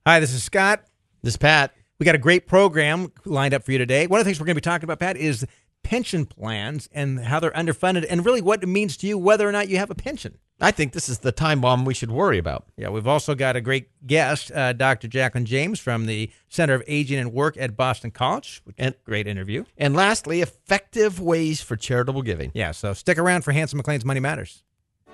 Hi, this is Scott. This is Pat. We got a great program lined up for you today. One of the things we're going to be talking about, Pat, is pension plans and how they're underfunded and really what it means to you whether or not you have a pension. I think this is the time bomb we should worry about. Yeah, we've also got a great guest, Dr. Jacqueline James from the Center of Aging and Work at Boston College. Great interview. And lastly, effective ways for charitable giving. Yeah, so stick around for Hanson McLean's Money Matters.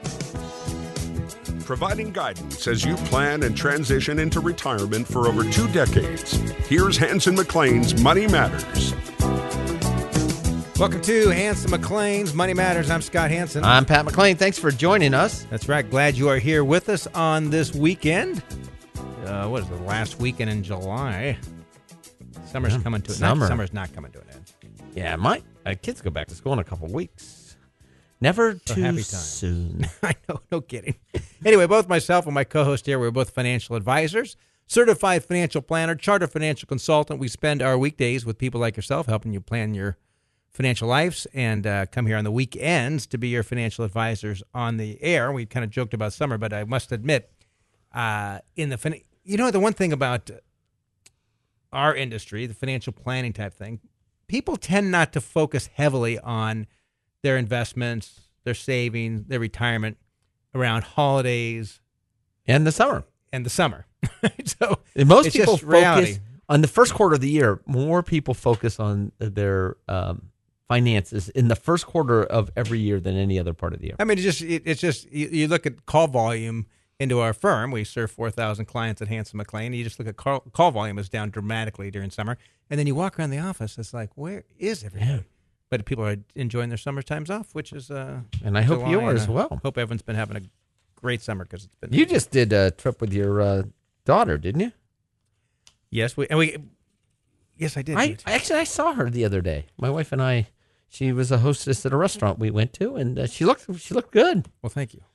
Providing guidance as you plan and transition into retirement for over 2 decades. Here's Hanson McLean's Money Matters. Welcome to Hanson McLean's Money Matters. I'm Scott Hanson. I'm Pat McLean. Thanks for joining us. That's right. Glad you are here with us on this weekend. What is the last weekend in July? Summer's coming to an end. Summer's not coming to an end. Yeah, my kids go back to school in a couple weeks. Never too soon. I know, no kidding. Anyway, both myself and my co-host here, we're both financial advisors, certified financial planner, chartered financial consultant. We spend our weekdays with people like yourself, helping you plan your financial lives, and come here on the weekends to be your financial advisors on the air. We kind of joked about summer, but I must admit, the one thing about our industry, the financial planning type thing, people tend not to focus heavily on their investments, their savings, their retirement around holidays. And the summer. So and most people focus reality. On the first quarter of the year. More people focus on their finances in the first quarter of every year than any other part of the year. I mean, it's just you look at call volume into our firm. We serve 4,000 clients at Hanson McLean. You just look at call volume is down dramatically during summer. And then you walk around the office, it's like, where is everybody? Yeah. But people are enjoying their summer times off, which is and I hope you are as well. Hope everyone's been having a great summer because it's been. You just did a trip with your daughter, didn't you? Yes, Yes, I did. I saw her the other day. My wife and I. She was a hostess at a restaurant we went to, and she looked good. Well, thank you.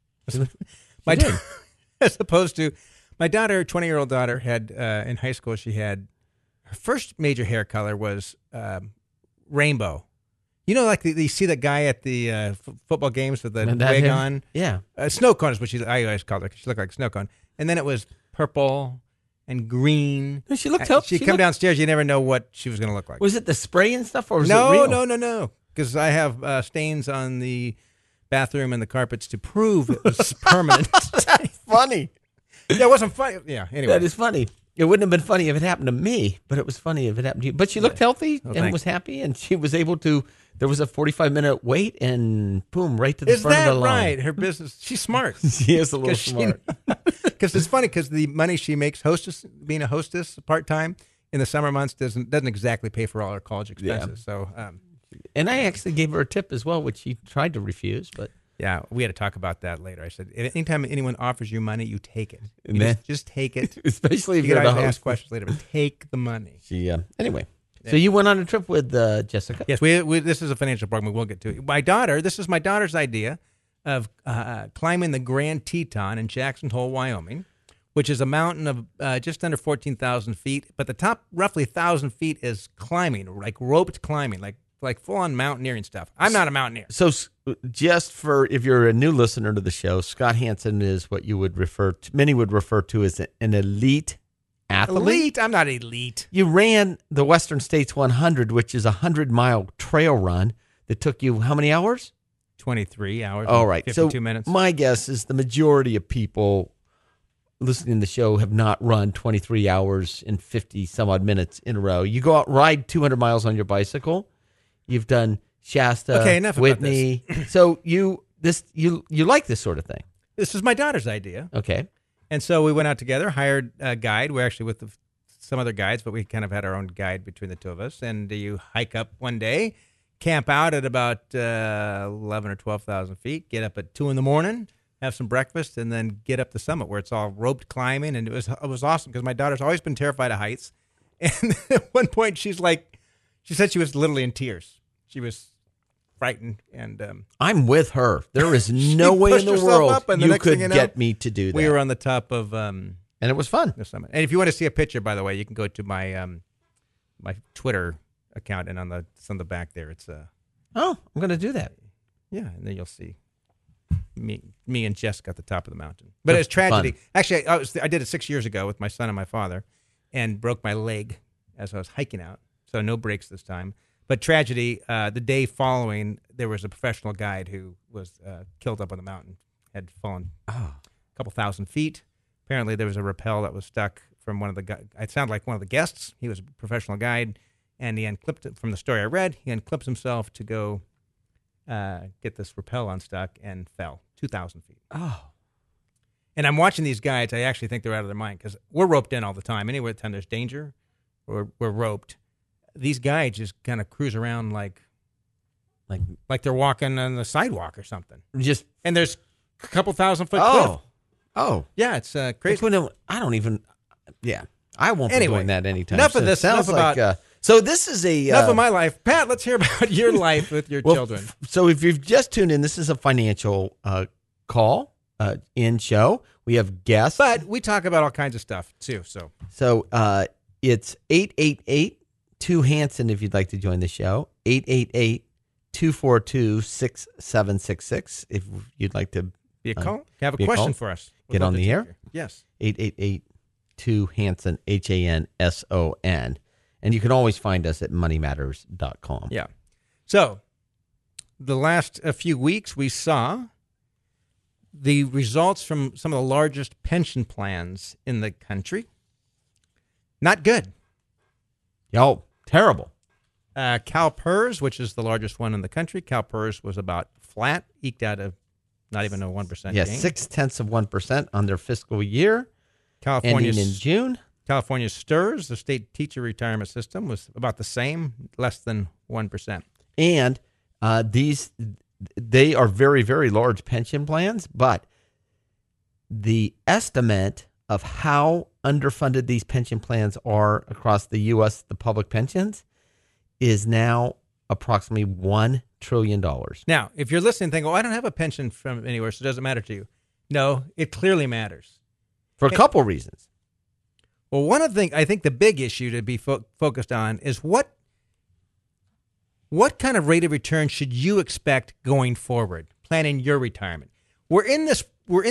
As opposed to my daughter, 20-year-old daughter, had in high school. She had her first major hair color was. Rainbow. You know, like you see the guy at the football games with the wig on? Yeah. Snow cone is what I always called her because she looked like a snow cone. And then it was purple and green. She looked healthy. She'd come downstairs. You never know what she was going to look like. Was it the spray and stuff or was it real? No. Because I have stains on the bathroom and the carpets to prove it was permanent. That's funny. Yeah, it wasn't funny. Yeah, anyway. That is funny. It wouldn't have been funny if it happened to me, but it was funny if it happened to you. But she looked healthy and was happy, and she was able to. There was a 45-minute wait, and boom, right to the front of the line. Is that right? Her business. She's smart. She is a little smart. Because it's funny because the money she makes being a hostess part time in the summer months doesn't exactly pay for all her college expenses. Yeah. So, and I actually gave her a tip as well, which she tried to refuse, but. Yeah, we had to talk about that later. I said, anytime anyone offers you money, you take it. Just take it. Especially if you're the host. Ask questions later, but take the money. Anyway, so you went on a trip with Jessica? Yes, this is a financial program. We'll get to it. This is my daughter's idea of climbing the Grand Teton in Jackson Hole, Wyoming, which is a mountain of just under 14,000 feet. But the top roughly 1,000 feet is climbing, like roped climbing, like full-on mountaineering stuff. I'm not a mountaineer. So just for, if you're a new listener to the show, Scott Hanson is what many would refer to as an elite athlete. Elite? I'm not elite. You ran the Western States 100, which is a 100-mile trail run that took you how many hours? 23 hours. All right. 52 minutes. My guess is the majority of people listening to the show have not run 23 hours and 50 some odd minutes in a row. You go out, ride 200 miles on your bicycle. You've done Shasta, Whitney. So you like this sort of thing. This is my daughter's idea. Okay. And so we went out together, hired a guide. We're actually with some other guides, but we kind of had our own guide between the two of us. And you hike up one day, camp out at about 11 or 12,000 feet, get up at 2 in the morning, have some breakfast, and then get up the summit where it's all roped climbing. And it was awesome because my daughter's always been terrified of heights. And at one point she said she was literally in tears. She was frightened, and I'm with her. There is no way in the world you could get me to do that. We were on the top of, and it was fun. The summit. And if you want to see a picture, by the way, you can go to my my Twitter account, and it's on the back there. It's I'm going to do that. Yeah, and then you'll see Me and Jess got the top of the mountain. But it was tragedy. Fun. Actually, I did it 6 years ago with my son and my father, and broke my leg as I was hiking out. So no breaks this time. But tragedy, the day following, there was a professional guide who was killed up on the mountain, had fallen a couple thousand feet. Apparently, there was a rappel that was stuck from one of the it sounded like one of the guests. He was a professional guide, and he unclipped it from the story I read. He unclips himself to go get this rappel unstuck and fell 2,000 feet. Oh. And I'm watching these guides. I actually think they're out of their mind because we're roped in all the time. Anywhere time there's danger, we're roped. These guys just kind of cruise around like they're walking on the sidewalk or something. And there's a couple 1,000-foot cliff. Oh. Yeah, it's crazy. I don't even. Yeah. I won't be doing that anytime enough soon. of this. Sounds Enough like, about. So this is enough of my life. Pat, let's hear about your life with your children. So if you've just tuned in, this is a financial call in show. We have guests. But we talk about all kinds of stuff, too. So it's 888-2-HANSON if you'd like to join the show. 888-242-6766 if you'd like to be a call. You have a question for us. Get on the air. Yes. 888-2-HANSON, HANSON. And you can always find us at moneymatters.com. Yeah. So the last few weeks, we saw the results from some of the largest pension plans in the country. Not good. Oh, terrible. CalPERS, which is the largest one in the country, CalPERS was about flat, eked out of not even a 1% gain. 0.6% on their fiscal year, California ending in June. California STRS, the state teacher retirement system, was about the same, less than 1%. And they are very, very large pension plans, but the estimate of how underfunded these pension plans are across the U.S., the public pensions, is now approximately $1 trillion. Now, if you're listening thinking, I don't have a pension from anywhere, so it doesn't matter to you. No, it clearly matters. For a couple reasons. Well, one of the things, I think the big issue to be focused on is what kind of rate of return should you expect going forward, planning your retirement? We're in this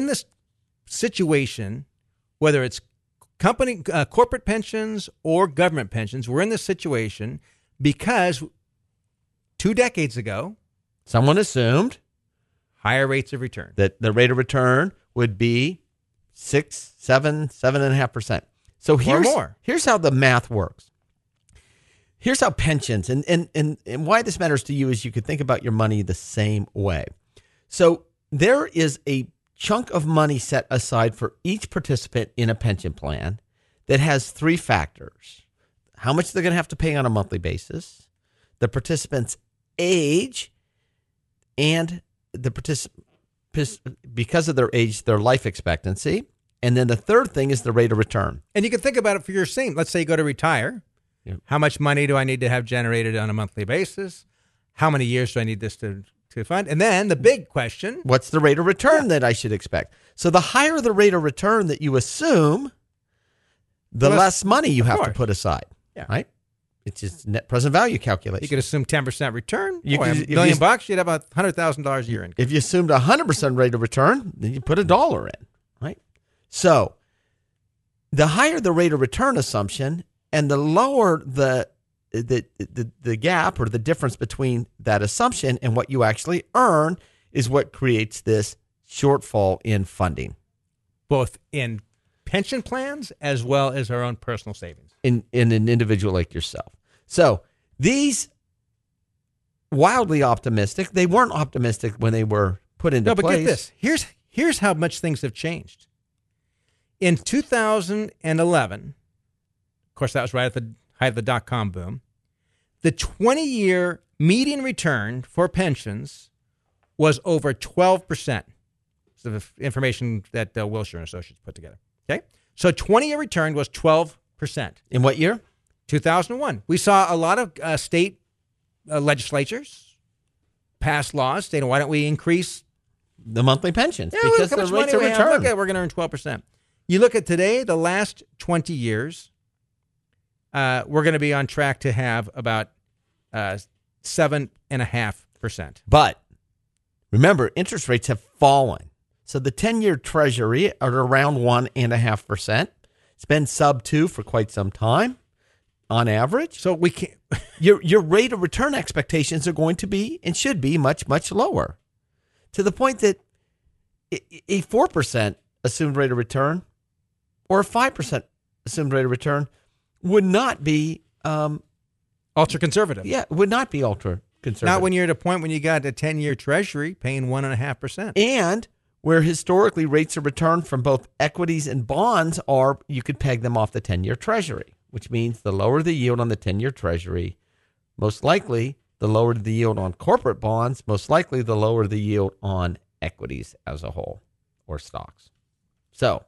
situation, whether it's corporate pensions or government pensions. We're in this situation because 2 decades ago, someone assumed higher rates of return, that the rate of return would be 6, 7, 7.5%. So here's how the math works. Here's how pensions and why this matters to you is you could think about your money the same way. So there is a chunk of money set aside for each participant in a pension plan that has 3 factors: how much they're going to have to pay on a monthly basis, the participant's age, and the because of their age, their life expectancy. And then the third thing is the rate of return. And you can think about it for your same. Let's say you go to retire. Yep. How much money do I need to have generated on a monthly basis? How many years do I need this to fund? And then the big question. What's the rate of return that I should expect? So the higher the rate of return that you assume, the less money you have to put aside. Yeah. Right? It's just net present value calculation. You could assume 10% return. $1 million bucks, you'd have $100,000 a year income. If you assumed 100% rate of return, then you put $1 in. Right? So the higher the rate of return assumption and the lower the gap or the difference between that assumption and what you actually earn is what creates this shortfall in funding. Both in pension plans as well as our own personal savings. In an individual like yourself. So these wildly optimistic, they weren't optimistic when they were put into place. No, but get this. Here's how much things have changed. In 2011, of course, that was right at the height of the dot-com boom, the 20-year median return for pensions was over 12%. So the information that Wilshire & Associates put together. Okay? So 20-year return was 12%. In what year? 2001. We saw a lot of state legislatures pass laws stating, why don't we increase the monthly pensions? Yeah, because the rates of return. Look at, we're going to earn 12%. You look at today, the last 20 years, we're going to be on track to have about 7.5%. But Remember, interest rates have fallen. So the 10-year Treasury are around 1.5%. It's been sub 2 for quite some time on average. So we can't. Your rate of return expectations are going to be and should be much, much lower, to the point that a 4% assumed rate of return or a 5% assumed rate of return would not be ultra conservative. Yeah, would not be ultra conservative. Not when you're at a point when you got a 10-year Treasury paying 1.5%. And where historically rates of return from both equities and bonds are, you could peg them off the 10-year Treasury, which means the lower the yield on the 10-year Treasury, most likely the lower the yield on corporate bonds, most likely the lower the yield on equities as a whole or stocks. So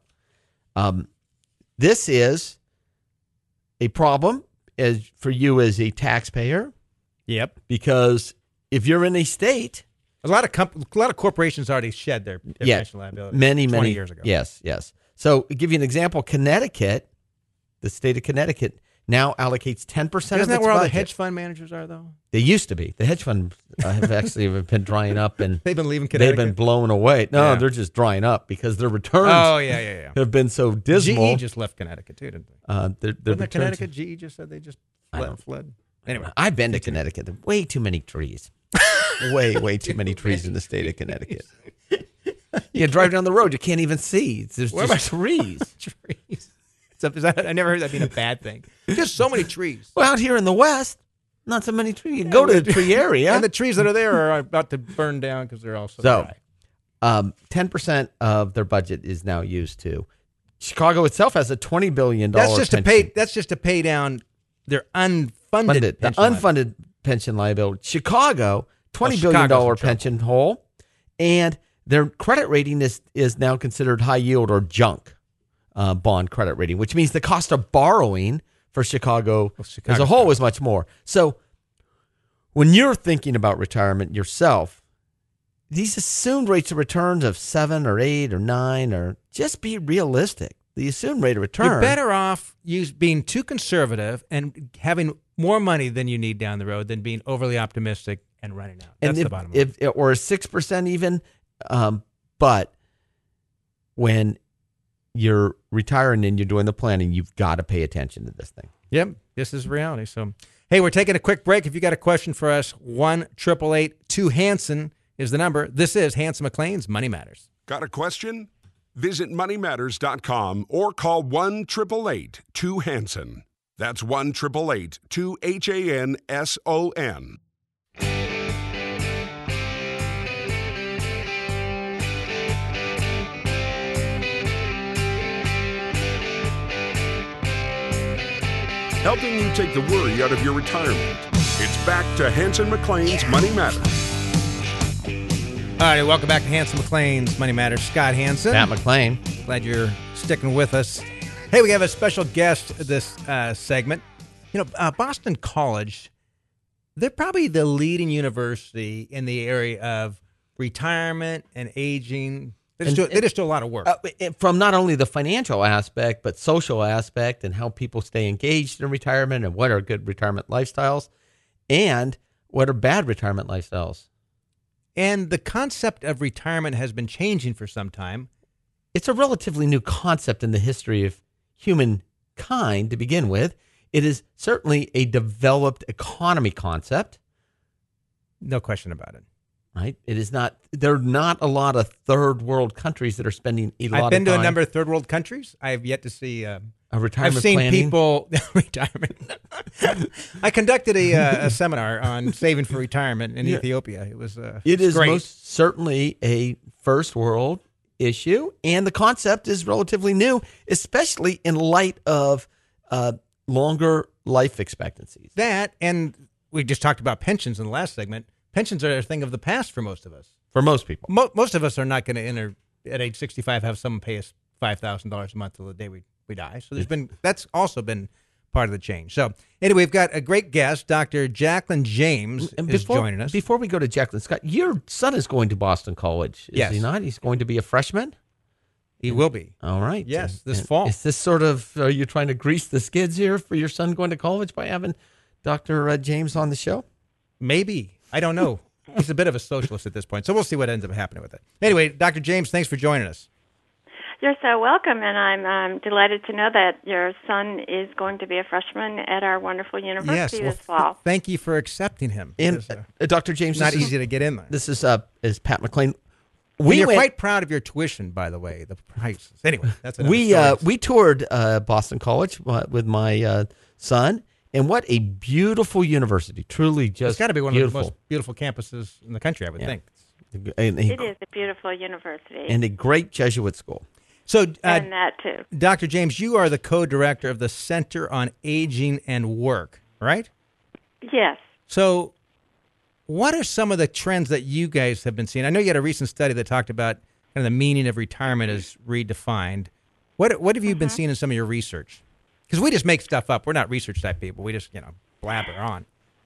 this is a problem as for you as a taxpayer. Yep. Because if you're in a state, a lot of corporations already shed their pension liability. Many 20 years ago. Yes. So to give you an example, Connecticut, the state of Connecticut now allocates 10% of its budget. Isn't that where all the hedge fund managers are, though? They used to be. The hedge funds have actually been drying up, and they've been leaving Connecticut. They've been blown away. No, they're just drying up because their returns have been so dismal. GE just left Connecticut, too, didn't they? Their Connecticut? GE just said they just fled. Anyway. I've been to Connecticut. There are way too many trees. way too many trees in the state of Connecticut. You drive down the road, you can't even see. There's just trees. Trees. I never heard that being a bad thing. Just so many trees. Well, out here in the West, not so many trees. You go to the tree area. And the trees that are there are about to burn down because they're all so dry. 10% of their budget is now used to. Chicago itself has a $20 billion That's just pension. That's just to pay down their unfunded pension liability. Chicago, $20 billion pension hole, and their credit rating is now considered high yield or junk bond credit rating, which means the cost of borrowing for Chicago as a whole is much more. So when you're thinking about retirement yourself, these assumed rates of returns of 7 or 8 or 9 or just be realistic. The assumed rate of return. You're better off being too conservative and having more money than you need down the road than being overly optimistic and running out. That's the bottom line. Or 6% even. But when you're retiring and you're doing the planning, you've got to pay attention to this thing. Yep, this is reality. So, hey, we're taking a quick break. If you got a question for us, 1-888-2-HANSON is the number. This is Hanson McLean's Money Matters. Got a question? Visit moneymatters.com or call 1-888-2-HANSON. That's 1-888-2-HANSON. Helping you take the worry out of your retirement. It's back to Hanson McLean's Money Matters. All right, welcome back to Hanson McLean's Money Matters. Scott Hanson. Matt McLean. Glad you're sticking with us. Hey, we have a special guest this segment. Boston College, they're probably the leading university in the area of retirement and aging. They just do a lot of work. From not only the financial aspect, but social aspect and how people stay engaged in retirement and what are good retirement lifestyles and what are bad retirement lifestyles. And the concept of retirement has been changing for some time. It's a relatively new concept in the history of humankind to begin with. It is certainly a developed economy concept. No question about it. Right? It is not. There are not a lot of third world countries that are spending a lot of time. I've been to a number of third world countries. I have yet to see a retirement. I've seen planning. People retirement. I conducted a seminar on saving for retirement in Ethiopia. It was it is great. Most certainly a first world issue, and the concept is relatively new, especially in light of longer life expectancies. That, and we just talked about pensions in the last segment. Pensions are a thing of the past for most of us. For most people. Most of us are not going to enter at age 65, have someone pay us $5,000 a month till the day we die. So that's also been part of the change. So anyway, we've got a great guest, Dr. Jacqueline James is joining us. Before we go to Jacqueline, Scott, your son is going to Boston College, is he not? He's going to be a freshman? He will be. All right. Yes, this fall. Is this sort of, are you trying to grease the skids here for your son going to college by having Dr. James on the show? Maybe. I don't know. He's a bit of a socialist at this point, so we'll see what ends up happening with it. Anyway, Dr. James, thanks for joining us. You're so welcome, and I'm delighted to know that your son is going to be a freshman at our wonderful university this fall. Thank you for accepting him. And Dr. James, it's not easy to get in there. This is Pat McClain. You're quite proud of your tuition, by the way, the prices. Anyway, that's another story. We toured Boston College with my son, and what a beautiful university! Truly, just it's got to be one beautiful. of the most beautiful campuses in the country, I would think. It is a beautiful university and a great Jesuit school. So, and that too, Dr. James, you are the co-director of the Center on Aging and Work, right? Yes. So, what are some of the trends that you guys have been seeing? I know you had a recent study that talked about kind of the meaning of retirement as redefined. What have you been seeing in some of your research? Because we just make stuff up. We're not research type people. We just blabber on.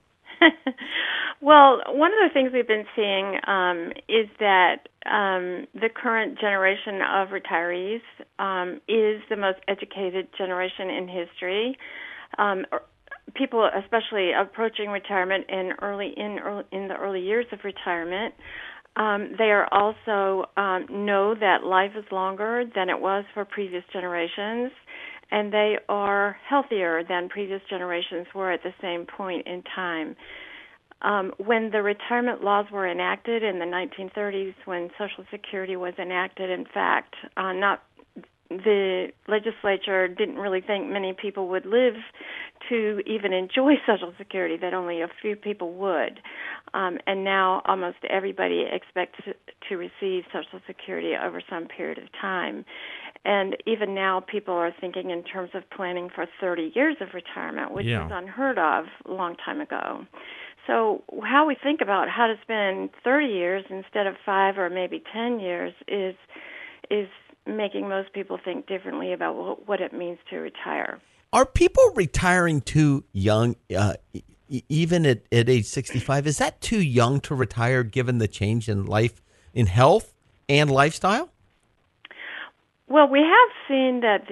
Well, one of the things we've been seeing is that the current generation of retirees is the most educated generation in history. People, especially approaching retirement in the early years of retirement, they are also know that life is longer than it was for previous generations, and they are healthier than previous generations were at the same point in time. When the retirement laws were enacted in the 1930s, when Social Security was enacted, in fact, the legislature didn't really think many people would live to even enjoy Social Security, that only a few people would. And now almost everybody expects to receive Social Security over some period of time. And even now people are thinking in terms of planning for 30 years of retirement, which was unheard of a long time ago. So how we think about how to spend 30 years instead of 5 or maybe 10 years is making most people think differently about what it means to retire. Are people retiring too young, even at age 65? Is that too young to retire given the change in life, in health and lifestyle? Well, we have seen that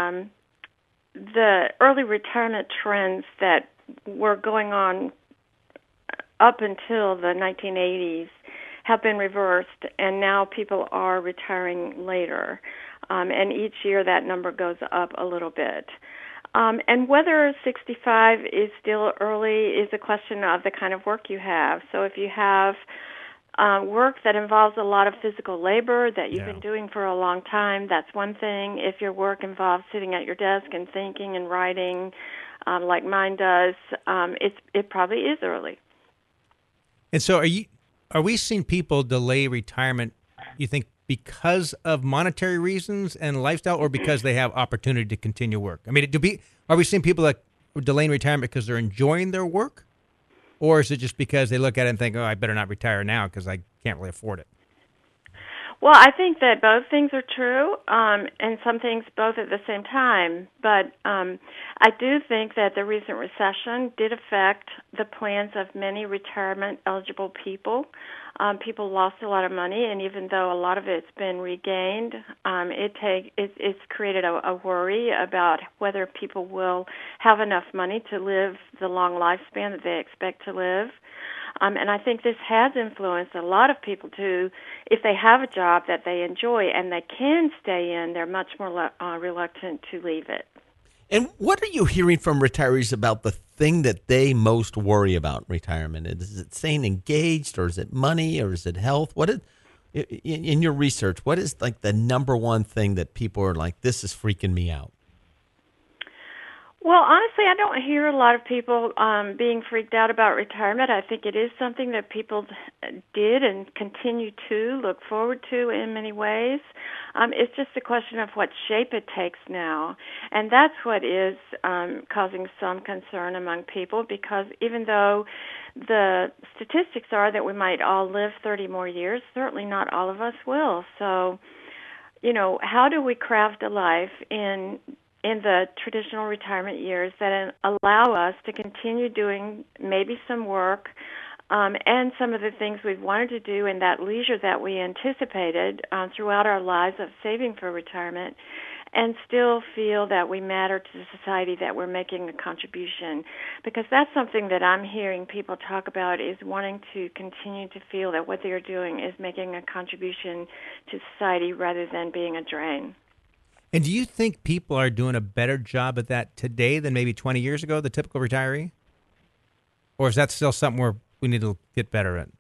the early retirement trends that were going on up until the 1980s have been reversed, and now people are retiring later. And each year that number goes up a little bit. And whether 65 is still early is a question of the kind of work you have. So if you have work that involves a lot of physical labor that you've been doing for a long time, that's one thing. If your work involves sitting at your desk and thinking and writing like mine does, it probably is early. And so are we seeing people delay retirement, you think, because of monetary reasons and lifestyle, or because they have opportunity to continue work? I mean, are we seeing people that are delaying retirement because they're enjoying their work? Or is it just because they look at it and think, oh, I better not retire now because I can't really afford it? Well, I think that both things are true, and some things both at the same time. But I do think that the recent recession did affect the plans of many retirement-eligible people. People lost a lot of money, and even though a lot of it's been regained, it's created a worry about whether people will have enough money to live the long lifespan that they expect to live. And I think this has influenced a lot of people to, if they have a job that they enjoy and they can stay in, they're much more reluctant to leave it. And what are you hearing from retirees about the thing that they most worry about in retirement? Is it staying engaged, or is it money, or is it health? In your research, what is like the number one thing that people are like, this is freaking me out? Well, honestly, I don't hear a lot of people being freaked out about retirement. I think it is something that people did and continue to look forward to in many ways. It's just a question of what shape it takes now. And that's what is causing some concern among people, because even though the statistics are that we might all live 30 more years, certainly not all of us will. So, how do we craft a life in the traditional retirement years that allow us to continue doing maybe some work and some of the things we've wanted to do in that leisure that we anticipated throughout our lives of saving for retirement, and still feel that we matter to the society, that we're making a contribution. Because that's something that I'm hearing people talk about, is wanting to continue to feel that what they're doing is making a contribution to society rather than being a drain. And do you think people are doing a better job at that today than maybe 20 years ago, the typical retiree? Or is that still something where we need to get better at?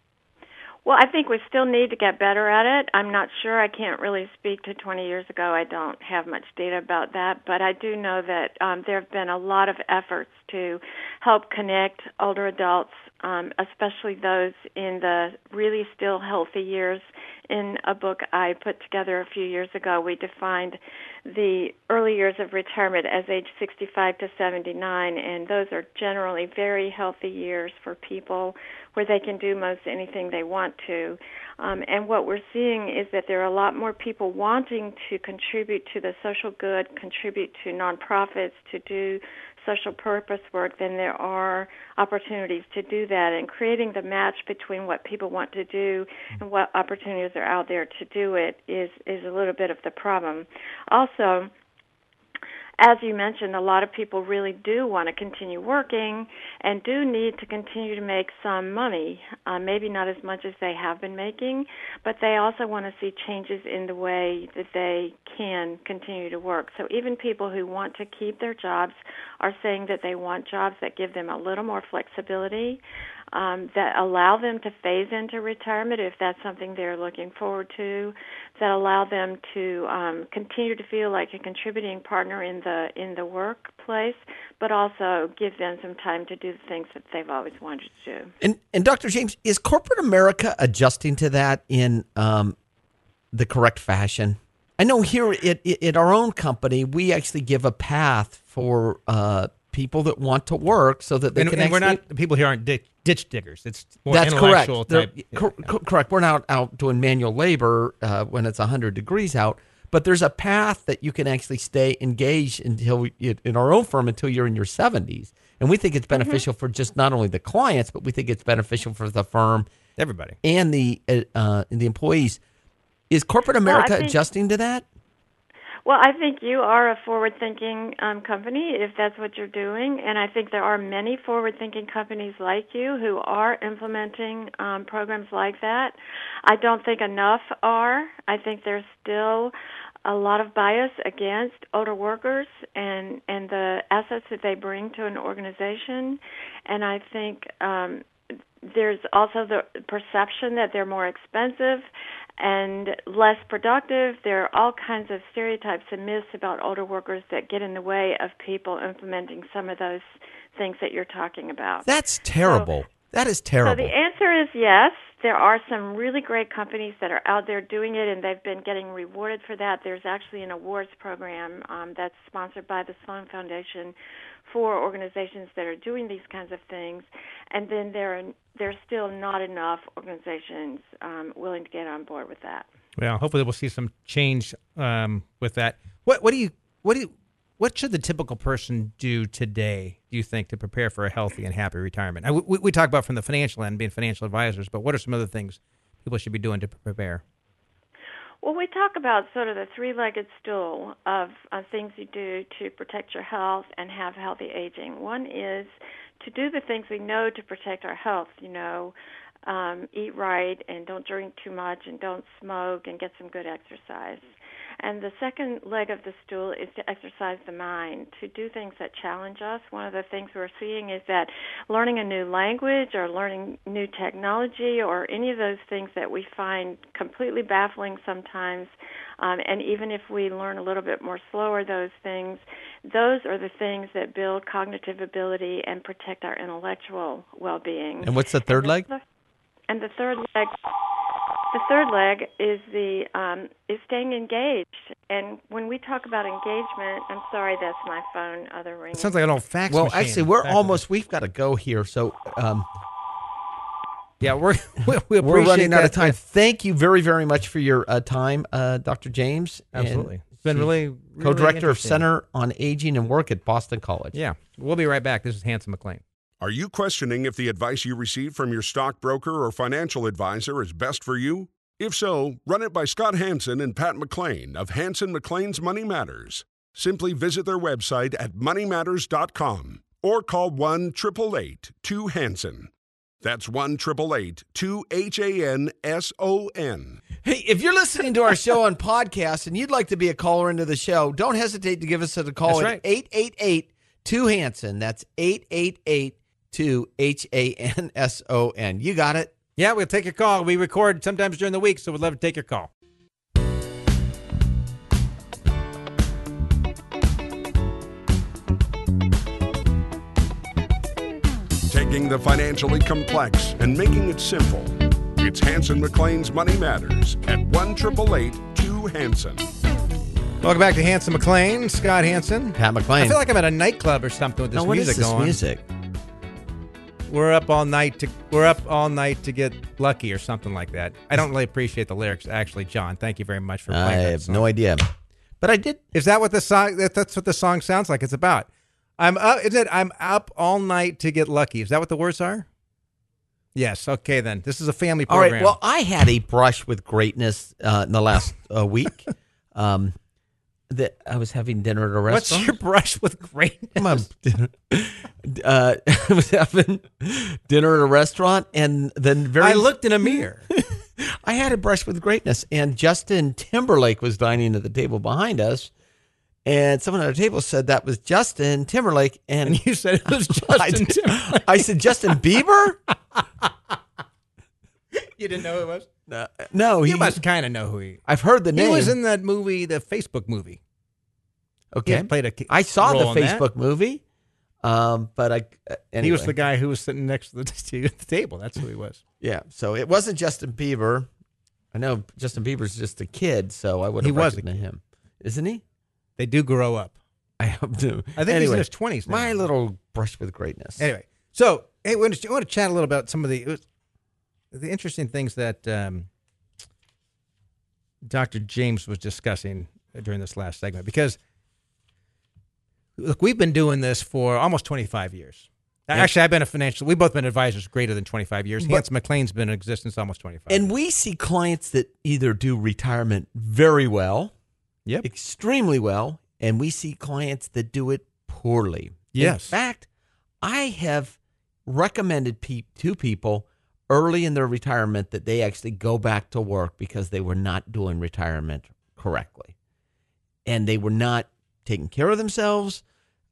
Well, I think we still need to get better at it. I'm not sure. I can't really speak to 20 years ago. I don't have much data about that. But I do know that there have been a lot of efforts to help connect older adults, especially those in the really still healthy years. In a book I put together a few years ago, we defined the early years of retirement as age 65 to 79, and those are generally very healthy years for people where they can do most anything they want to. And what we're seeing is that there are a lot more people wanting to contribute to the social good, contribute to nonprofits, to do social purpose work than there are opportunities to do that. And creating the match between what people want to do and what opportunities are out there to do it is a little bit of the problem. Also, as you mentioned, a lot of people really do want to continue working and do need to continue to make some money, maybe not as much as they have been making, but they also want to see changes in the way that they can continue to work. So even people who want to keep their jobs are saying that they want jobs that give them a little more flexibility, that allow them to phase into retirement if that's something they're looking forward to, that allow them to continue to feel like a contributing partner in the workplace, but also give them some time to do the things that they've always wanted to do. And Dr. James, is corporate America adjusting to that in the correct fashion? I know here at our own company, we actually give a path for people that want to work so that they can. And we're not, people here aren't ditch diggers. It's more that's intellectual correct. type. Correct. We're not out doing manual labor when it's 100 degrees out, but there's a path that you can actually stay engaged in our own firm until you're in your 70s. And we think it's beneficial for just not only the clients, but we think it's beneficial for the firm, everybody, and the employees. Is corporate America adjusting to that? Well, I think you are a forward-thinking company if that's what you're doing, and I think there are many forward-thinking companies like you who are implementing programs like that. I don't think enough are. I think there's still a lot of bias against older workers and the assets that they bring to an organization, and I think there's also the perception that they're more expensive and less productive. There are all kinds of stereotypes and myths about older workers that get in the way of people implementing some of those things that you're talking about. That's terrible. That is terrible. So the answer is yes. There are some really great companies that are out there doing it, and they've been getting rewarded for that. There's actually an awards program that's sponsored by the Sloan Foundation for organizations that are doing these kinds of things. And then there's still not enough organizations willing to get on board with that. Well, hopefully we'll see some change with that. What should the typical person do today, do you think, to prepare for a healthy and happy retirement? We talk about from the financial end, being financial advisors, but what are some other things people should be doing to prepare? Well, we talk about sort of the three-legged stool of things you do to protect your health and have healthy aging. One is to do the things we know to protect our health, eat right and don't drink too much and don't smoke and get some good exercise. And the second leg of the stool is to exercise the mind, to do things that challenge us. One of the things we're seeing is that learning a new language or learning new technology or any of those things that we find completely baffling sometimes, and even if we learn a little bit more slower those things, those are the things that build cognitive ability and protect our intellectual well-being. And what's the third leg? And the third leg is is staying engaged. And when we talk about engagement, I'm sorry, that's my phone. Other ringing. It sounds like an old fax machine. Well, actually, we've got to go here. So, yeah, we're running out of time. Thank you very, very much for your time, Dr. James. Absolutely. It's been really co-director of Center on Aging and Work at Boston College. Yeah. We'll be right back. This is Hanson McLean. Are you questioning if the advice you receive from your stockbroker or financial advisor is best for you? If so, run it by Scott Hanson and Pat McClain of Hanson McClain's Money Matters. Simply visit their website at moneymatters.com or call 1-888-2-HANSON. That's 1-888-2-HANSON. Hey, if you're listening to our show on podcast and you'd like to be a caller into the show, don't hesitate to give us a call That's at 888-2-HANSON. That's 888-2-HANSON. You got it? Yeah, we'll take your call. We record sometimes during the week, so we'd love to take your call. Taking the financially complex and making it simple. It's Hanson McClain's Money Matters at 1-888-2-HANSON. Welcome back to Hanson McClain, Scott Hanson. Pat McClain. I feel like I'm at a nightclub or something with this what music is this going. music? We're up all night to get lucky or something like that. I don't really appreciate the lyrics, actually, John. Thank you very much for playing I that have song. no idea. But I did. Is that what the song? That's what the song sounds like. It's about. I'm up. Is it? I'm up all night to get lucky. Is that what the words are? Yes. Okay, then. This is a family All program. right. Well, I had a brush with greatness in the last week. That I was having dinner at a what's restaurant. your brush with greatness? Come on. I was having dinner at a restaurant, and then I looked in a mirror. I had a brush with greatness, and Justin Timberlake was dining at the table behind us, and someone at our table said that was Justin Timberlake, and You said it was Justin Timberlake. I said, Justin Bieber? You didn't know who it was? No, You must kind of know who he. I've heard the name. He was in that movie, the Facebook movie. Okay, He played a I saw the role in that. Facebook movie, but anyway. He was the guy who was sitting next to the table. That's who he was. Yeah, so it wasn't Justin Bieber. I know Justin Bieber's just a kid, so I would He have was a recognized him. Isn't he? They do grow up. I hope to. I think he's in his 20s now. My little brush with greatness. Anyway, so hey, we want to chat a little about some of the interesting things that Dr. James was discussing during this last segment. Because, look, we've been doing this for almost 25 years. Actually, we've both been advisors greater than 25 years. Hanson McClain's been in existence almost 25 years. And we see clients that either do retirement very well, extremely well, and we see clients that do it poorly. Yes. In fact, I have recommended to people early in their retirement that they actually go back to work because they were not doing retirement correctly. And they were not taking care of themselves.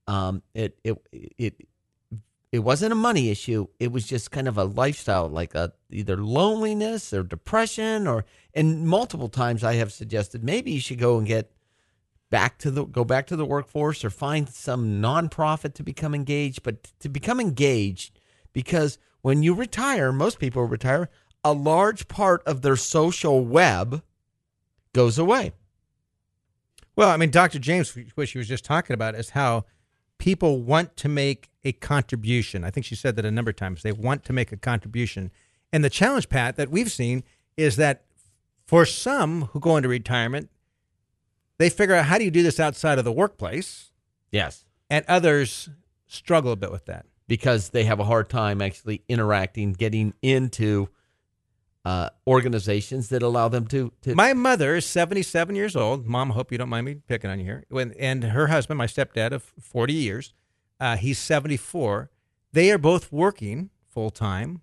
It wasn't a money issue. It was just kind of a lifestyle, like either loneliness or depression, and multiple times I have suggested maybe you should go and go back to the workforce or find some nonprofit to become engaged. But to become engaged, because when you retire, most people retire, a large part of their social web goes away. Well, I mean, Dr. James, what she was just talking about is how people want to make a contribution. I think she said that a number of times. They want to make a contribution. And the challenge, Pat, that we've seen is that for some who go into retirement, they figure out, how do you do this outside of the workplace? Yes. And others struggle a bit with that. Because they have a hard time actually interacting, getting into organizations that allow them to. My mother is 77 years old. Mom, I hope you don't mind me picking on you here. And her husband, my stepdad of 40 years, he's 74. They are both working full time,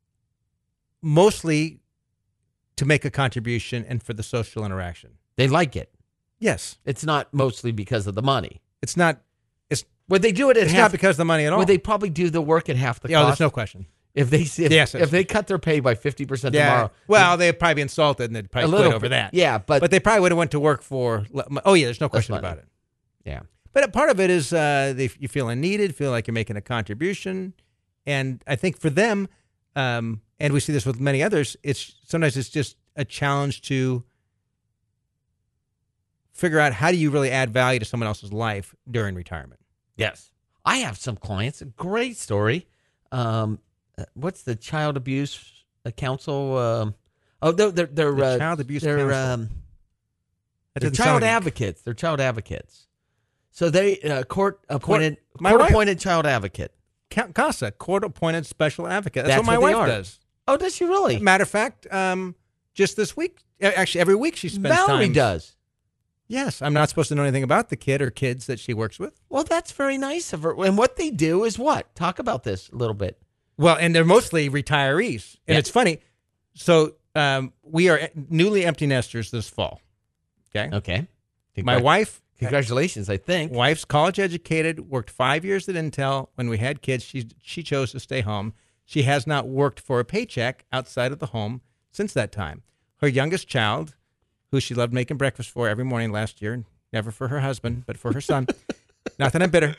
mostly to make a contribution and for the social interaction. They like it. Yes. It's not mostly because of the money. It's not. Would they do it at It's half? not because of the money at all. Would they probably do the work at half the Yeah, cost? there's no question. If Yes, they cut their pay by 50% tomorrow. Well, they'd probably be insulted and they'd probably quit over that. Yeah, but they probably would have went to work for. Oh yeah, there's no question about it. Yeah. But part of it is you feeling needed, feel like you're making a contribution, and I think for them, and we see this with many others, sometimes it's just a challenge to figure out, how do you really add value to someone else's life during retirement. Yes. I have some clients, a great story. What's the child abuse council? They're child abuse they're, council. They're child advocates. They're child advocates. So they court appointed child advocate. CASA, court appointed special advocate. That's what my they wife are. does. Oh, does she really? Matter of fact, just this week. Actually, every week she spends time. Valerie does. Yes, I'm not supposed to know anything about the kid or kids that she works with. Well, that's very nice of her. And what they do is what? Talk about this a little bit. Well, and they're mostly retirees. And it's funny. So we are newly empty nesters this fall. Okay. My wife. Congratulations, I think. Wife's college educated, worked 5 years at Intel. When we had kids, she chose to stay home. She has not worked for a paycheck outside of the home since that time. Her youngest child, who she loved making breakfast for every morning last year, never for her husband, but for her son. Not that I'm bitter.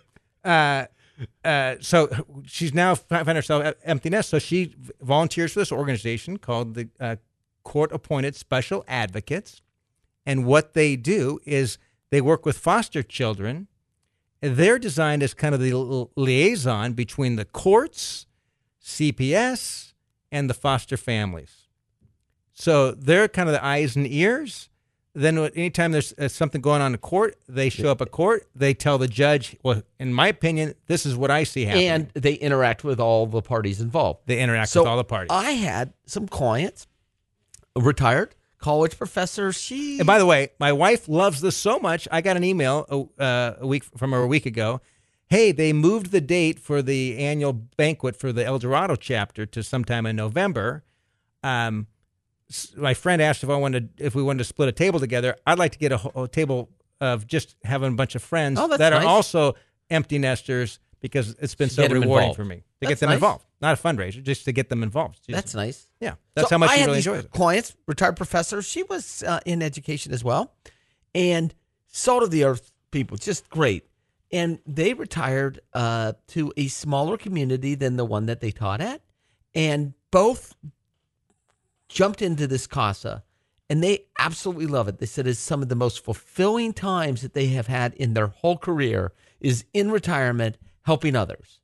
So she's now found herself empty nest. So she volunteers for this organization called the Court-Appointed Special Advocates. And what they do is they work with foster children. They're designed as kind of the liaison between the courts, CPS, and the foster families. So they're kind of the eyes and ears. Then anytime there's something going on in court, they show up at court. They tell the judge, well, in my opinion, this is what I see happening. And they interact with all the parties involved. They interact with all the parties. I had some clients, a retired college professor. And by the way, my wife loves this so much. I got an email a week ago. Hey, they moved the date for the annual banquet for the El Dorado chapter to sometime in November. My friend asked if we wanted to split a table together. I'd like to get a table of just having a bunch of friends that are also empty nesters because it's been so rewarding for me to get them involved. Not a fundraiser, just to get them involved. That's nice. Yeah, that's how much she really enjoys it. Clients, retired professor. She was in education as well, and salt of the earth people, just great. And they retired to a smaller community than the one that they taught at, and both jumped into this CASA, and they absolutely love it. They said it's some of the most fulfilling times that they have had in their whole career is in retirement, helping others.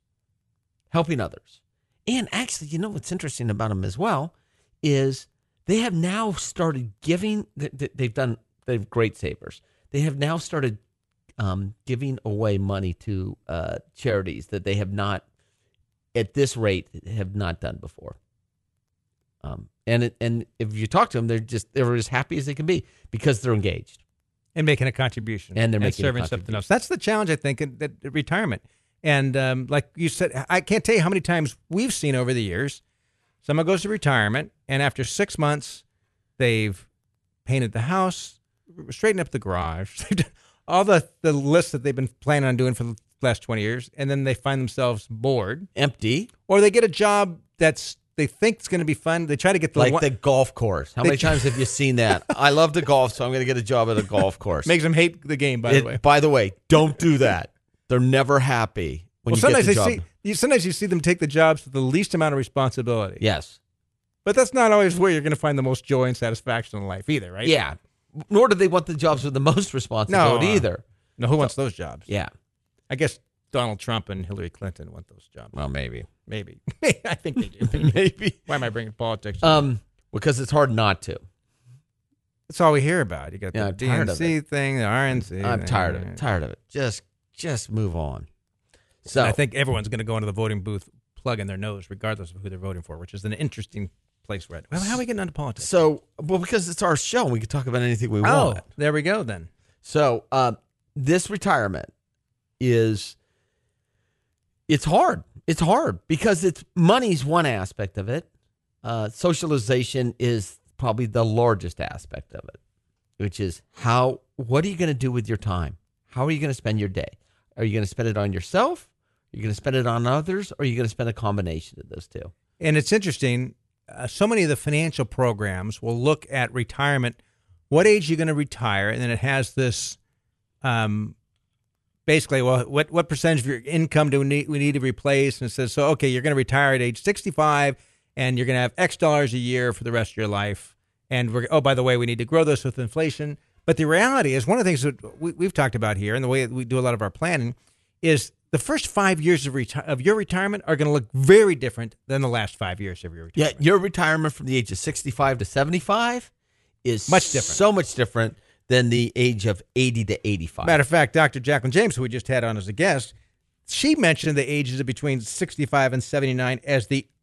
And actually, you know what's interesting about them as well is they have now started giving. They're great savers. They have now started giving away money to charities that they have not, at this rate, have not done before. And if you talk to them, they're as happy as they can be because they're engaged and making a contribution, and they're making serving something else. That's the challenge, I think, at retirement. And like you said, I can't tell you how many times we've seen over the years, someone goes to retirement, and after 6 months, they've painted the house, straightened up the garage, all the lists that they've been planning on doing for the last 20 years, and then they find themselves bored, empty, or they get a job they think it's going to be fun. They try to get the golf course. How many times have you seen that? I love to golf, so I'm going to get a job at a golf course. Makes them hate the game, by the way. By the way, don't do that. They're never happy when you get the job. Sometimes you see them take the jobs with the least amount of responsibility. Yes. But that's not always where you're going to find the most joy and satisfaction in life either, right? Yeah. Nor do they want the jobs with the most responsibility either. No, who wants those jobs? Yeah. I guess Donald Trump and Hillary Clinton want those jobs. Well, maybe. I think they do. Maybe. Why am I bringing politics? Because it's hard not to. That's all we hear about. You got the DNC thing, the RNC. I'm tired of it. Tired of it. Just move on. So I think everyone's going to go into the voting booth, plug in their nose, regardless of who they're voting for, which is an interesting place we're at. Well, how are we getting into politics? So, because it's our show, we can talk about anything we want. There we go then. So, this retirement it's hard. It's hard because money's one aspect of it. Socialization is probably the largest aspect of it, which is what are you going to do with your time? How are you going to spend your day? Are you going to spend it on yourself? Are you going to spend it on others? Or are you going to spend a combination of those two? And it's interesting. So many of the financial programs will look at retirement. What age are you going to retire? And then it has this basically, well, what percentage of your income do we need to replace? And it says, so, okay, you're going to retire at age 65, and you're going to have X dollars a year for the rest of your life. And by the way, we need to grow this with inflation. But the reality is, one of the things that we've talked about here, and the way we do a lot of our planning, is the first 5 years of your retirement are going to look very different than the last 5 years of your retirement. Yeah, your retirement from the age of 65 to 75 is much different. So much different than the age of 80 to 85. Matter of fact, Dr. Jacqueline James, who we just had on as a guest, she mentioned the ages of between 65 and 79 as the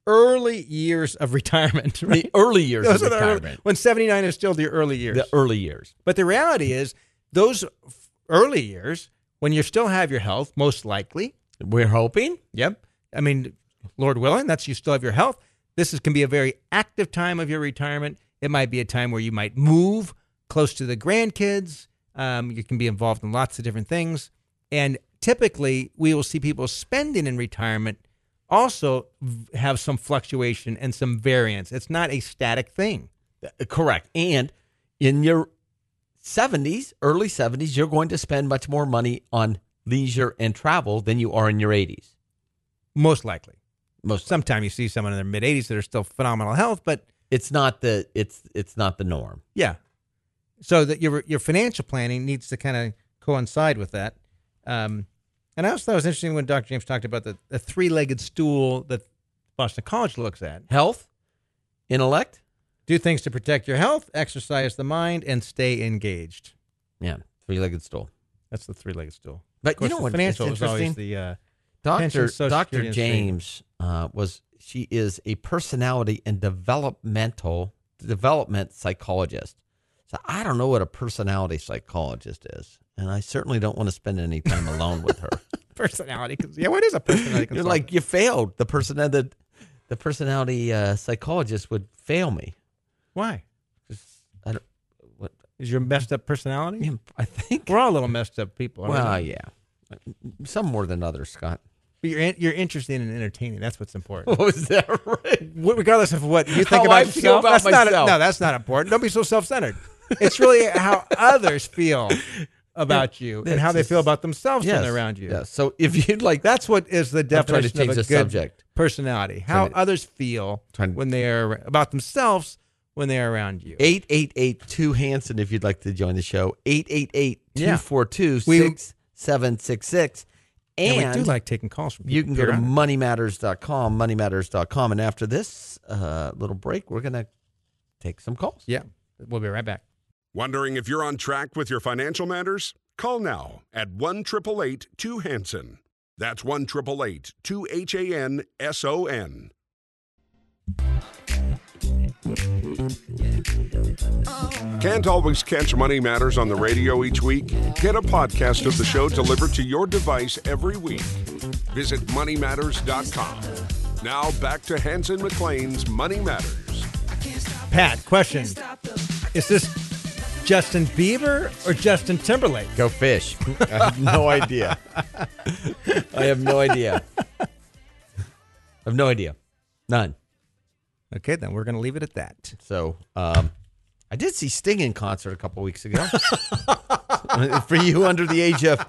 early years of retirement. Right? The early years Those of are the early- retirement. when 79 is still the early years. The early years. But the reality is, those early years, when you still have your health, most likely. We're hoping. Yep. I mean, Lord willing, you still have your health. Can be a very active time of your retirement. It might be a time where you might move close to the grandkids. You can be involved in lots of different things. And typically, we will see people spending in retirement also have some fluctuation and some variance. It's not a static thing. Correct. And in your 70s, early 70s, you're going to spend much more money on leisure and travel than you are in your 80s. Most likely. Most. Sometimes you see someone in their mid 80s that are still phenomenal health, but It's not the norm. yeah. So that your financial planning needs to kind of coincide with that. And I also thought it was interesting when Dr. James talked about the three-legged stool that Boston College looks at. Health, intellect, Do things to protect your health, exercise the mind, and stay engaged. yeah, three-legged stool. That's the three-legged stool. But Of course, you know the what? financial It's is always interesting. the pension, Dr. Social Security, and James she is a personality and development psychologist. So I don't know what a personality psychologist is, and I certainly don't want to spend any time alone with her. personality. Yeah, what is a personality? You're like, you failed. The personality psychologist would fail me. Why? I don't. What? Is your messed up personality? I think. We're all a little messed up people. aren't Well, we? yeah, some more than others, Scott. But you're interested in entertaining. That's what's important. Oh, is that right? Regardless of what you think How about I yourself, feel about that's myself. no, that's not important. Don't be so self-centered. It's really how others feel about you and how they feel about themselves when they're around you. Yes. So if you'd like, That's what is the I'm trying to definition change of a the good subject. personality. How Trying to- others feel when they are about themselves when they are around you. 888-2-HANSON if you'd like to join the show. 888-242-6766. And we do like taking calls from people. You can go to Periodically. moneymatters.com, moneymatters.com. And after this little break, we're going to take some calls. Yeah, we'll be right back. Wondering if you're on track with your financial matters? Call now at 1-888-2-HANSON. That's 1-888-2-HANSON. Can't always catch Money Matters on the radio each week? Get a podcast of the show delivered to your device every week. Visit moneymatters.com. Now back to Hanson McLean's Money Matters. Pat, question. Is this Justin Bieber or Justin Timberlake? Go fish. I have no idea. I have no idea. I have no idea. None. Okay, then we're going to leave it at that. So, I did see Sting in concert a couple weeks ago. For you under age of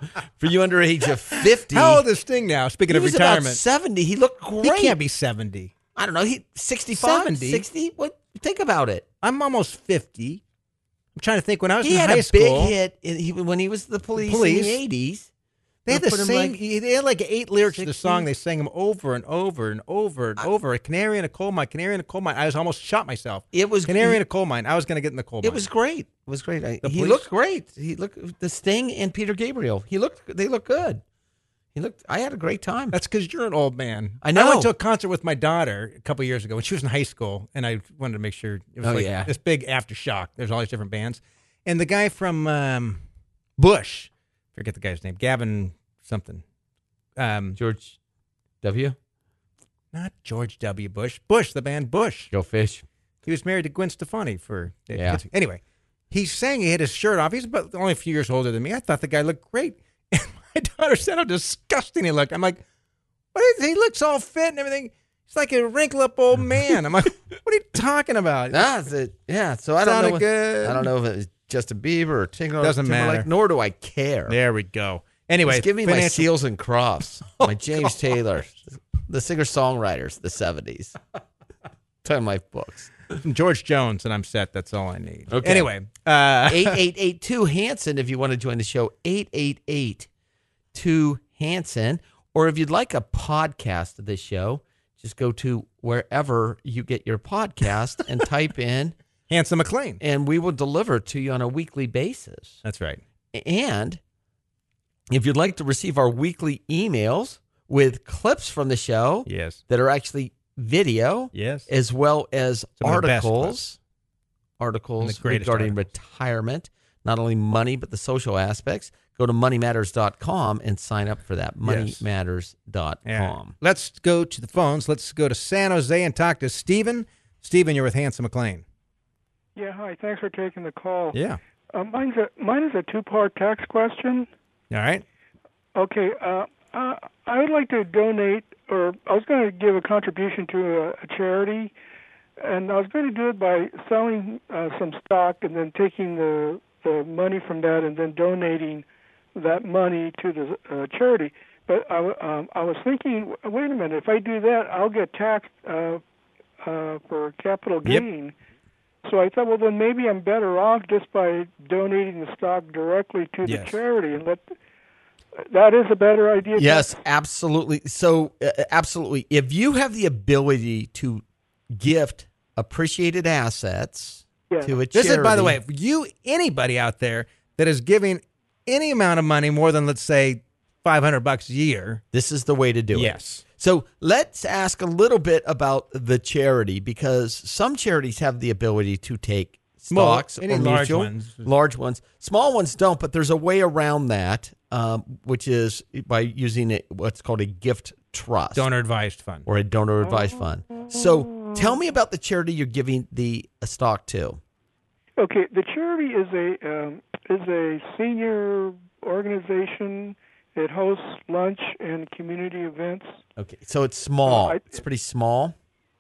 50. How old is Sting now? Speaking He of was retirement. about 70. He looked great. He can't be 70. I don't know. He 65, 70? 60. What? Think about it. I'm almost 50. I'm trying to think when I was He in had high a school. big hit when he was the police in Police. the 80s. They had the Put him same. like They had like 8 lyrics to the 60. song. They sang them over and over and over and over. A canary in a coal mine. Canary in a coal mine. I was almost shot myself. It was Canary in a coal mine. I was going to get in the coal mine. It was great. It was great. He Police? looked great. He looked the Sting and Peter Gabriel. They looked good. I had a great time. That's because you're an old man. I know. I went to a concert with my daughter a couple years ago when she was in high school, and I wanted to make sure it was this big aftershock. There's all these different bands, and the guy from Bush, forget the guy's name, Gavin something. George W. Not George W. Bush. Bush, the band Bush. Go fish. He was married to Gwen Stefani for. Yeah. Anyway, he sang. He had his shirt off. He's about only a few years older than me. I thought the guy looked great. And my daughter said how disgusting he looked. I'm like, what is he? Looks all fit and everything. He's like a wrinkle up old man. I'm like, what are you talking about? That's it. Yeah. So I don't Sounded know. good. I don't know if it was Justin Bieber or Timberlake. Doesn't matter. Nor do I care. There we go. Anyway, Just give me my financial- Seals and Crofts, my James Taylor, the singer-songwriters, the 70s. Tell my books. George Jones, and I'm set. That's all I need. Okay. Anyway, 888-2-HANSON if you want to join the show. 888-2-HANSON. Or if you'd like a podcast of this show, just go to wherever you get your podcast and type in, Hanson McLean. and we will deliver to you on a weekly basis. That's right. And if you'd like to receive our weekly emails with clips from the show Yes. that are actually video, Yes. as well as Some of the best articles And the greatest regarding articles. retirement, not only money, but the social aspects. Go to moneymatters.com and sign up for that. Yes. Moneymatters.com. Yeah. Let's go to the phones. Let's go to San Jose and talk to Stephen. Stephen, you're with Hanson McLean. Yeah, hi. Thanks for taking the call. Yeah. Mine is a two-part tax question. All right. Okay, I would like to donate, or I was going to give a contribution to a charity, and I was going to do it by selling some stock and then taking the money from that and then donating that money to the charity. But I was thinking, wait a minute, if I do that, I'll get taxed for capital Yep. gain. So I thought, well, then maybe I'm better off just by donating the stock directly to the Yes. charity, and that is a better idea. Yes, absolutely. So, absolutely. If you have the ability to gift appreciated assets Yeah. to a charity. This is, by the way, for anybody out there that is giving any amount of money more than, let's say, $500 a year. This is the way to do it. Yes. So let's ask a little bit about the charity, because some charities have the ability to take stocks any or large mutual, ones. large ones. Small ones don't, but there's a way around that, which is by using what's called a gift trust Donor advised fund. or a donor advised fund. So tell me about the charity you're giving the stock to. Okay, the charity is a senior organization. It hosts lunch and community events. Okay, so it's small. It's pretty small.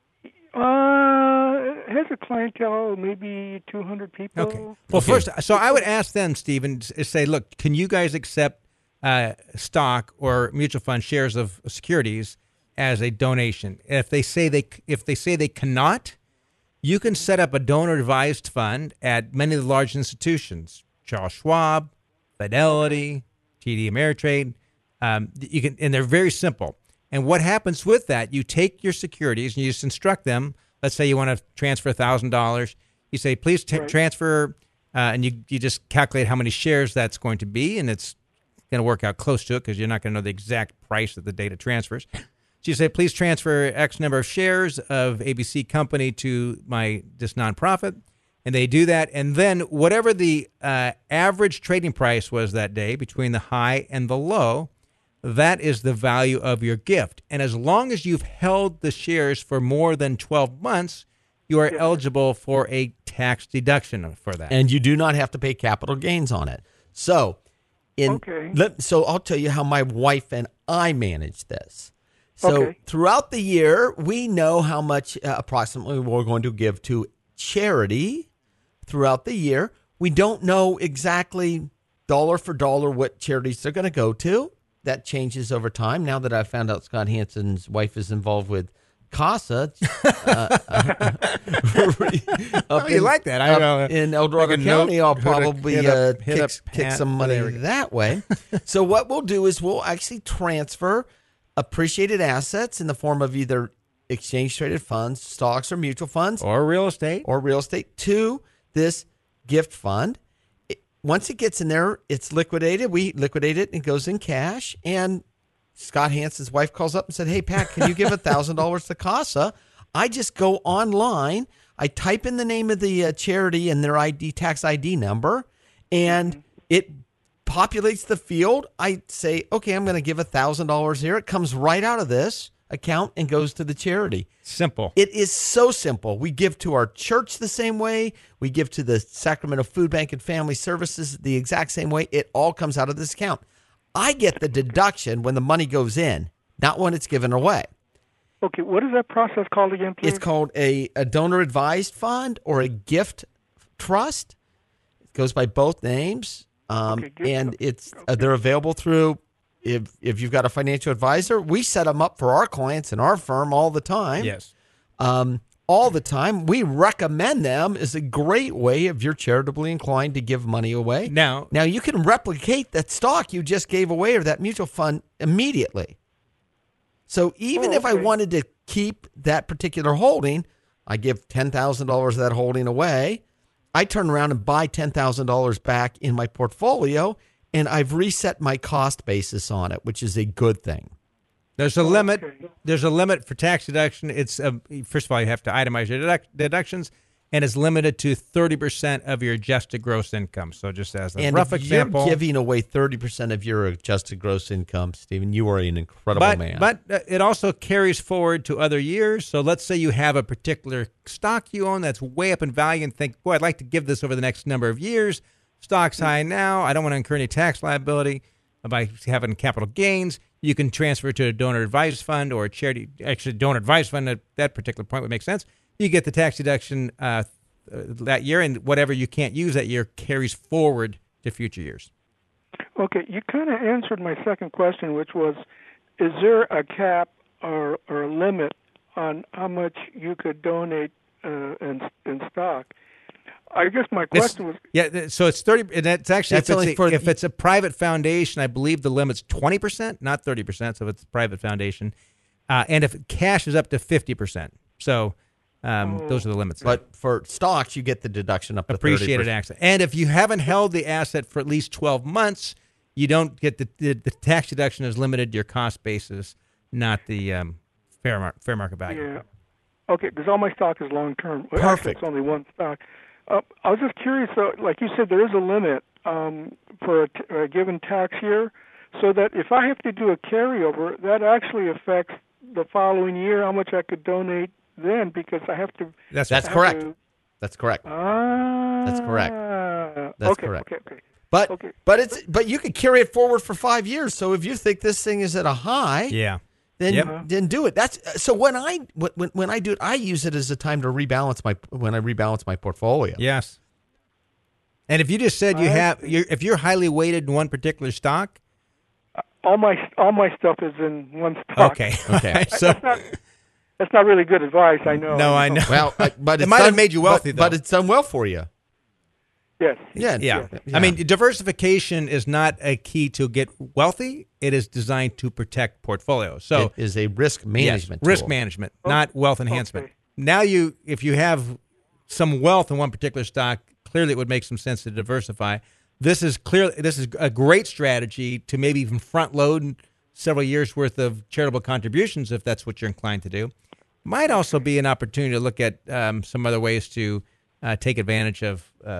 It has a clientele, maybe 200 people. Okay. Well, first, so I would ask them, Stephen, say, look, can you guys accept stock or mutual fund shares of securities as a donation? If they say they cannot, you can set up a donor advised fund at many of the large institutions, Charles Schwab, Fidelity, TD Ameritrade. You can, and they're very simple. And what happens with that? You take your securities and you just instruct them. Let's say you want to transfer $1,000. You say, please transfer, and you just calculate how many shares that's going to be, and it's going to work out close to it because you're not going to know the exact price at the date it transfers. So you say, please transfer X number of shares of ABC company to this nonprofit, and they do that. And then whatever the average trading price was that day between the high and the low, that is the value of your gift. And as long as you've held the shares for more than 12 months, you are eligible for a tax deduction for that. And you do not have to pay capital gains on it. So, so I'll tell you how my wife and I manage this. So throughout the year, we know how much approximately we're going to give to charity throughout the year. We don't know exactly dollar for dollar what charities they're going to go to. That changes over time. Now that I've found out Scott Hanson's wife is involved with CASA. You like that? I know. In El Dorado County, I'll probably kick some money that way. So what we'll do is we'll actually transfer appreciated assets in the form of either exchange-traded funds, stocks, or mutual funds. Or real estate. To this gift fund. Once it gets in there, it's liquidated. We liquidate it and it goes in cash. And Scott Hanson's wife calls up and said, hey, Pat, can you give $1,000 to CASA? I just go online. I type in the name of the charity and their tax ID number, and it populates the field. I say, okay, I'm going to give $1,000 here. It comes right out of this account and goes to the charity. Simple. It is so simple. We give to our church the same way. We give to the Sacramento Food Bank and Family Services the exact same way. It all comes out of this account. I get the deduction when the money goes in, not when it's given away. Okay, what is that process called again, please? It's called a donor advised fund or a gift trust. It goes by both names, and they're available through. If you've got a financial advisor, we set them up for our clients in our firm all the time. Yes. All the time. We recommend them as a great way if you're charitably inclined to give money away. Now you can replicate that stock you just gave away or that mutual fund immediately. So even if I wanted to keep that particular holding, I give $10,000 of that holding away. I turn around and buy $10,000 back in my portfolio, and I've reset my cost basis on it, which is a good thing. There's a limit. Okay. There's a limit for tax deduction. It's first of all, you have to itemize your deductions, and it's limited to 30% of your adjusted gross income. So just as a rough if example, you're giving away 30% of your adjusted gross income, Stephen, you are an incredible man. But it also carries forward to other years. So let's say you have a particular stock you own that's way up in value and think, boy, I'd like to give this over the next number of years. Stock's high now. I don't want to incur any tax liability by having capital gains. You can transfer to a donor advised fund or a charity. Actually, donor advised fund at that particular point would make sense. You get the tax deduction that year, and whatever you can't use that year carries forward to future years. Okay, you kind of answered my second question, which was, is there a cap or a limit on how much you could donate in stock? I guess my question was... Yeah, so it's 30, and that's actually, if it's a private foundation, I believe the limit's 20%, not 30%, so if it's a private foundation. And if cash is up to 50%. So those are the limits. But for stocks, you get the deduction up to 30%. Appreciated asset. And if you haven't held the asset for at least 12 months, you don't get the tax deduction is limited to your cost basis, not the fair market value. Yeah. Okay, because all my stock is long-term. Well, Perfect. actually, it's only one stock. I was just curious, though, like you said, there is a limit for a given tax year, so that if I have to do a carryover, that actually affects the following year, how much I could donate then, because I have to... That's correct. That's correct. That's correct. That's correct. Okay. But you could carry it forward for 5 years. So if you think this thing is at a high, then do it. That's so when I do it, I use it as a time to rebalance my portfolio. Yes. And if you just said if you're highly weighted in one particular stock, all my stuff is in one stock. Okay. So that's not really good advice. I know. No, I know. Well, but it might have made you wealthy, though. But it's done well for you. Yes. Yeah. I mean, diversification is not a key to get wealthy. It is designed to protect portfolios. So it is a risk management tool. Risk management, not wealth enhancement. Okay. Now, if you have some wealth in one particular stock, clearly it would make some sense to diversify. This is a great strategy to maybe even front load several years worth of charitable contributions if that's what you're inclined to do. Might also be an opportunity to look at some other ways to take advantage of a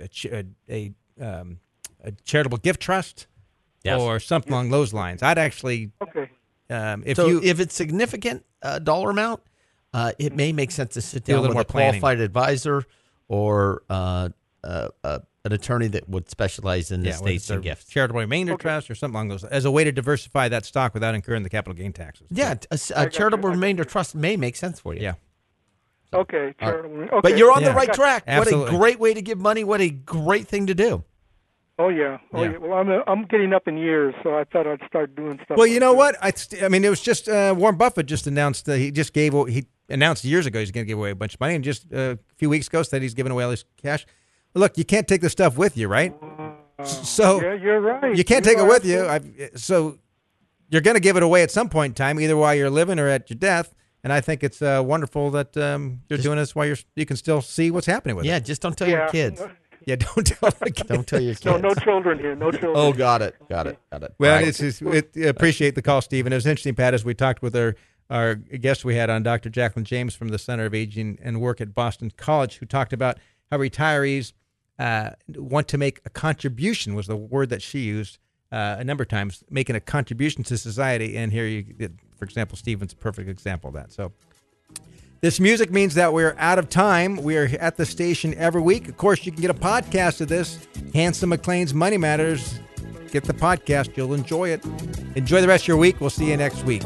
charitable gift trust or something along those lines. I'd actually if it's significant dollar amount, it may make sense to sit down with a qualified advisor or an attorney that would specialize in estates and gifts. Charitable remainder trust or something along those, as a way to diversify that stock without incurring the capital gain taxes. Yeah, a charitable remainder trust may make sense for you. Yeah. Okay. Okay. But you're on the right track. Absolutely. What a great way to give money. What a great thing to do. Oh yeah. Well, I'm getting up in years, so I thought I'd start doing stuff. Well, you know what? I mean, it was just Warren Buffett just announced he announced years ago he's going to give away a bunch of money, and just a few weeks ago said he's giving away all his cash. Look, you can't take the stuff with you, right? So yeah, you're right. You can't take it with you. So you're going to give it away at some point in time, either while you're living or at your death. And I think it's wonderful that you're doing this while you can still see what's happening with it. Yeah, just don't tell your kids. Yeah, don't tell the kids. Don't tell your kids. No children here. No children. Oh, got it. Well, appreciate the call, Stephen. It was interesting, Pat, as we talked with our guest we had on, Dr. Jacqueline James from the Center of Aging and Work at Boston College, who talked about how retirees want to make a contribution, was the word that she used a number of times, making a contribution to society. And here, for example, Stephen's a perfect example of that. So this music means that we're out of time. We are at the station every week. Of course, you can get a podcast of this, Hanson McLean's Money Matters. Get the podcast. You'll enjoy it. Enjoy the rest of your week. We'll see you next week.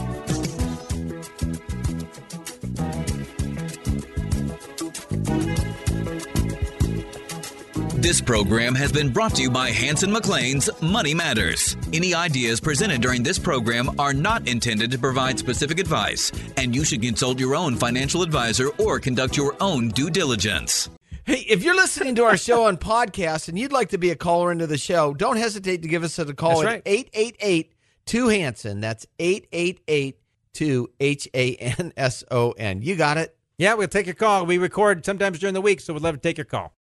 This program has been brought to you by Hanson McLean's Money Matters. Any ideas presented during this program are not intended to provide specific advice, and you should consult your own financial advisor or conduct your own due diligence. Hey, if you're listening to our show on podcast and you'd like to be a caller into the show, don't hesitate to give us a call at 888-2HANSON. That's 888-2HANSON. You got it? Yeah, we'll take your call. We record sometimes during the week, so we'd love to take your call.